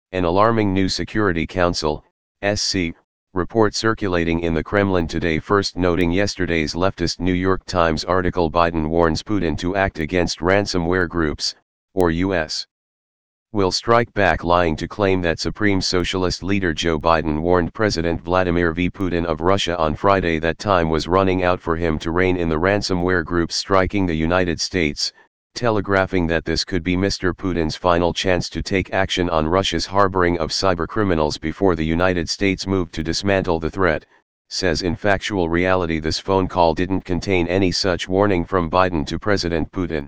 An alarming new Security Council (SC) report circulating in the Kremlin today, first noting yesterday's leftist New York Times article. Biden warns Putin to act against ransomware groups, or U.S. will strike back, lying to claim that Supreme Socialist leader Joe Biden warned President Vladimir V. Putin of Russia on Friday that time was running out for him to rein in the ransomware groups striking the United States, telegraphing that this could be Mr. Putin's final chance to take action on Russia's harboring of cybercriminals before the United States moved to dismantle the threat. Says in factual reality this phone call didn't contain any such warning from Biden to President Putin.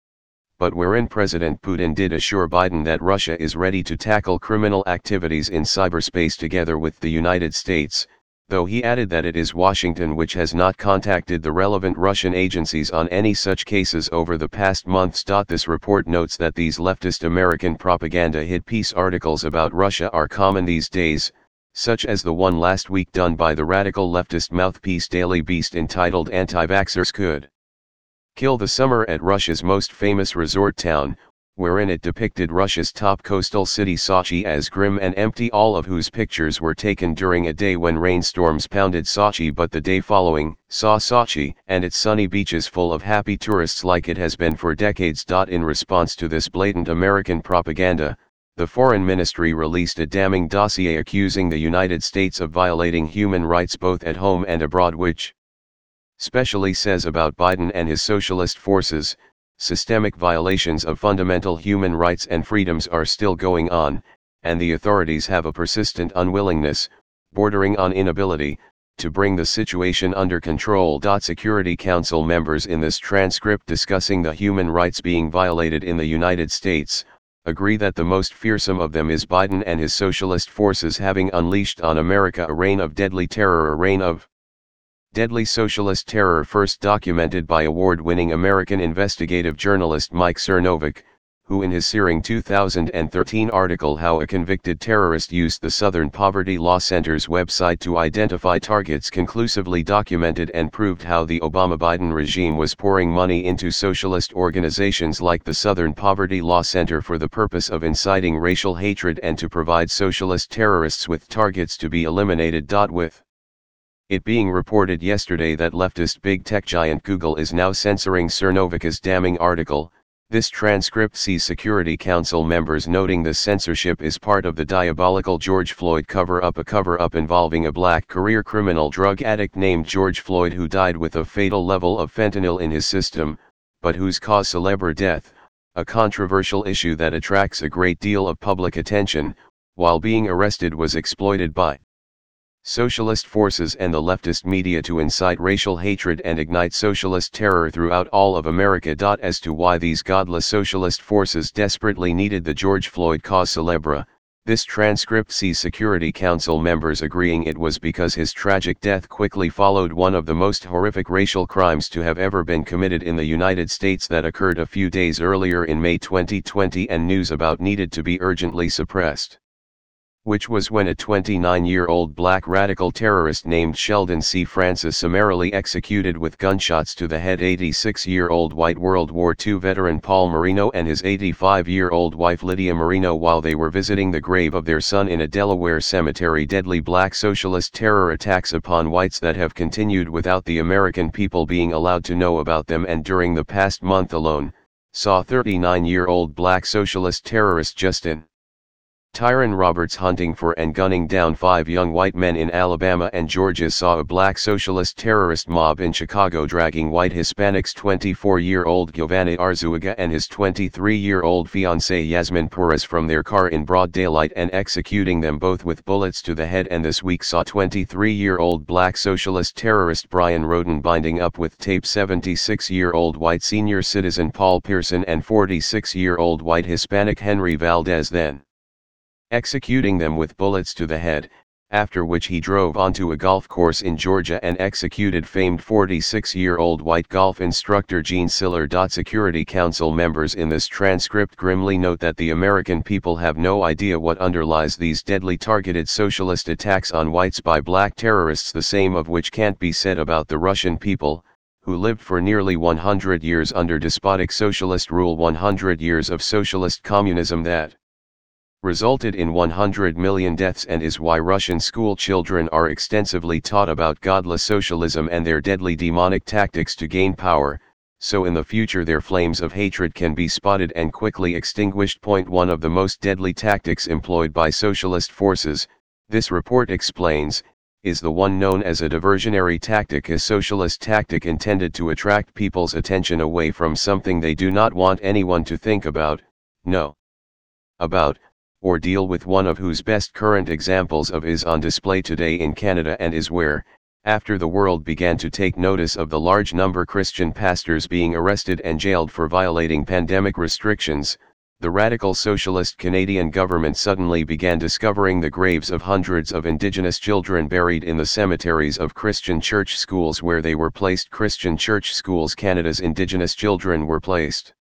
But wherein President Putin did assure Biden that Russia is ready to tackle criminal activities in cyberspace together with the United States, though he added that it is Washington which has not contacted the relevant Russian agencies on any such cases over the past months. This report notes that these leftist American propaganda hit piece articles about Russia are common these days, such as the one last week done by the radical leftist mouthpiece Daily Beast entitled "Anti-Vaxxers Could Kill the Summer at Russia's Most Famous Resort Town," wherein it depicted Russia's top coastal city Sochi as grim and empty, all of whose pictures were taken during a day when rainstorms pounded Sochi, but the day following saw Sochi and its sunny beaches full of happy tourists like it has been for decades. In response to this blatant American propaganda, the Foreign Ministry released a damning dossier accusing the United States of violating human rights both at home and abroad, which specially says about Biden and his socialist forces, systemic violations of fundamental human rights and freedoms are still going on, and the authorities have a persistent unwillingness, bordering on inability, to bring the situation under control. Security Council members in this transcript discussing the human rights being violated in the United States, agree that the most fearsome of them is Biden and his socialist forces having unleashed on America a reign of deadly terror, a reign of deadly socialist terror first documented by award-winning American investigative journalist Mike Cernovich, who in his searing 2013 article "How a Convicted Terrorist Used the Southern Poverty Law Center's Website to Identify Targets" conclusively documented and proved how the Obama-Biden regime was pouring money into socialist organizations like the Southern Poverty Law Center for the purpose of inciting racial hatred and to provide socialist terrorists with targets to be eliminated. With it being reported yesterday that leftist big tech giant Google is now censoring Cernovich's damning article, this transcript sees Security Council members noting the censorship is part of the diabolical George Floyd cover-up, a cover-up involving a black career criminal drug addict named George Floyd who died with a fatal level of fentanyl in his system, but whose cause célèbre death, a controversial issue that attracts a great deal of public attention, while being arrested was exploited by socialist forces and the leftist media to incite racial hatred and ignite socialist terror throughout all of America. As to why these godless socialist forces desperately needed the George Floyd cause célèbre, this transcript sees Security Council members agreeing it was because his tragic death quickly followed one of the most horrific racial crimes to have ever been committed in the United States that occurred a few days earlier in May 2020 and news about needed to be urgently suppressed, which was when a 29-year-old black radical terrorist named Sheldon C. Francis summarily executed with gunshots to the head 86-year-old white World War II veteran Paul Marino and his 85-year-old wife Lydia Marino while they were visiting the grave of their son in a Delaware cemetery. Deadly black socialist terror attacks upon whites that have continued without the American people being allowed to know about them, and during the past month alone, saw 39-year-old black socialist terrorist Justin Tyron Roberts hunting for and gunning down 5 young white men in Alabama and Georgia, saw a black socialist terrorist mob in Chicago dragging white Hispanics 24-year-old Giovanni Arzuaga and his 23-year-old fiancée Yasmin Perez from their car in broad daylight and executing them both with bullets to the head, and this week saw 23-year-old black socialist terrorist Brian Roden binding up with tape 76-year-old white senior citizen Paul Pearson and 46-year-old white Hispanic Henry Valdez, then executing them with bullets to the head, after which he drove onto a golf course in Georgia and executed famed 46-year-old white golf instructor Gene Siller. Security Council members in this transcript grimly note that the American people have no idea what underlies these deadly targeted socialist attacks on whites by black terrorists, the same of which can't be said about the Russian people, who lived for nearly 100 years under despotic socialist rule, 100 years of socialist communism that resulted in 100 million deaths and is why Russian school children are extensively taught about godless socialism and their deadly demonic tactics to gain power, so in the future their flames of hatred can be spotted and quickly extinguished. One of the most deadly tactics employed by socialist forces, this report explains, is the one known as a diversionary tactic, a socialist tactic intended to attract people's attention away from something they do not want anyone to think about, know about, or deal with, one of whose best current examples of is on display today in Canada and is where, after the world began to take notice of the large number Christian pastors being arrested and jailed for violating pandemic restrictions, the radical socialist Canadian government suddenly began discovering the graves of hundreds of Indigenous children buried in the cemeteries of Christian church schools where they were placed. Christian church schools Canada's Indigenous children were placed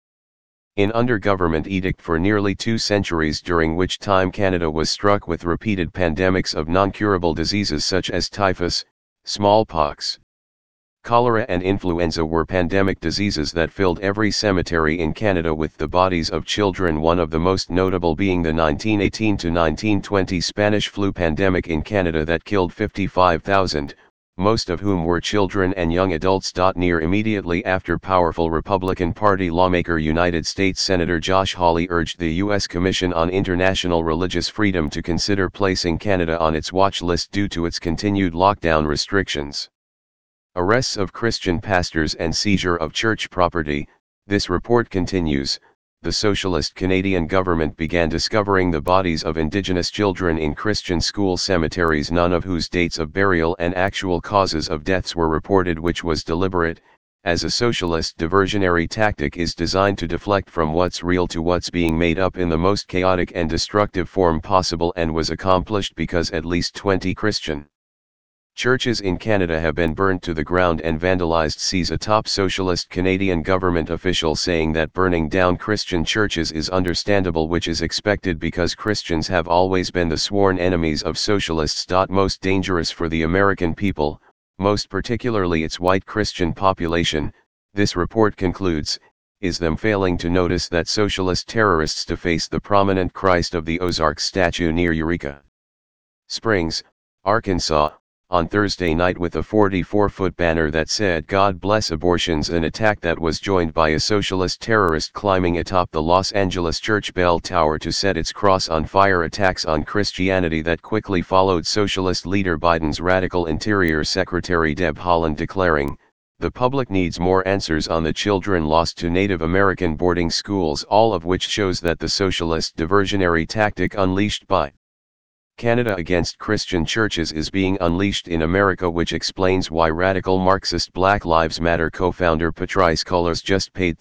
in under government edict for nearly 2 centuries, during which time Canada was struck with repeated pandemics of non-curable diseases such as typhus, smallpox, cholera and influenza were pandemic diseases that filled every cemetery in Canada with the bodies of children, one of the most notable being the 1918 to 1920 Spanish flu pandemic in Canada that killed 55,000, most of whom were children and young adults. Near immediately after, powerful Republican Party lawmaker United States Senator Josh Hawley urged the U.S. Commission on International Religious Freedom to consider placing Canada on its watch list due to its continued lockdown restrictions. Arrests of Christian pastors and seizure of church property. This report continues. The socialist Canadian government began discovering the bodies of Indigenous children in Christian school cemeteries, none of whose dates of burial and actual causes of deaths were reported, which was deliberate, as a socialist diversionary tactic is designed to deflect from what's real to what's being made up in the most chaotic and destructive form possible, and was accomplished because at least 20 Christian churches in Canada have been burned to the ground and vandalized, sees a top socialist Canadian government official saying that burning down Christian churches is understandable, which is expected because Christians have always been the sworn enemies of socialists. Most dangerous for the American people, most particularly its white Christian population, this report concludes, is them failing to notice that socialist terrorists deface the prominent Christ of the Ozarks statue near Eureka Springs, Arkansas, on Thursday night with a 44-foot banner that said "God bless abortions," an attack that was joined by a socialist terrorist climbing atop the Los Angeles church bell tower to set its cross on fire. Attacks on Christianity that quickly followed socialist leader Biden's radical Interior Secretary Deb Haaland declaring, "The public needs more answers on the children lost to Native American boarding schools," all of which shows that the socialist diversionary tactic unleashed by Canada against Christian churches is being unleashed in America, which explains why radical Marxist Black Lives Matter co-founder Patrisse Cullors just paid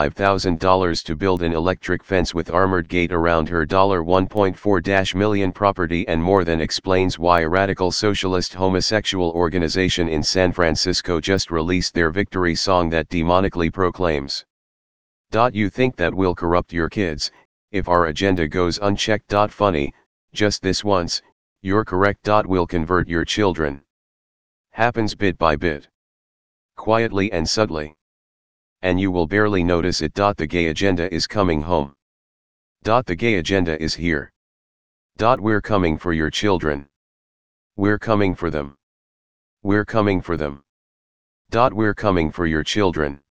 $35,000 to build an electric fence with armored gate around her $1.4 million property, and more than explains why a radical socialist homosexual organization in San Francisco just released their victory song that demonically proclaims, "You think that will corrupt your kids, if our agenda goes unchecked. Funny. Just this once, you're correct. Will convert your children. Happens bit by bit. Quietly and subtly. And you will barely notice it. The gay agenda is coming home. The gay agenda is here. We're coming for your children. We're coming for them. We're coming for them. We're coming for your children.